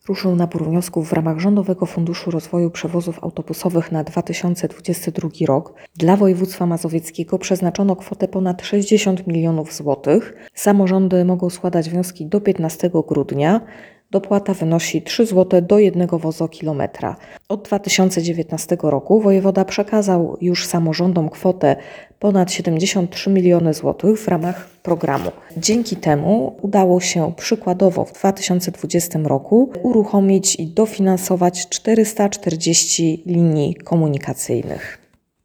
Ruszył nabór wniosków w ramach Rządowego Funduszu Rozwoju Przewozów Autobusowych na 2022 rok. Dla województwa mazowieckiego przeznaczono kwotę ponad 60 milionów złotych. Samorządy mogą składać wnioski do 15 grudnia. Dopłata wynosi 3 zł do 1 wozokilometra. Od 2019 roku wojewoda przekazał już samorządom kwotę ponad 73 miliony złotych w ramach programu. Dzięki temu udało się przykładowo w 2020 roku uruchomić i dofinansować 440 linii komunikacyjnych.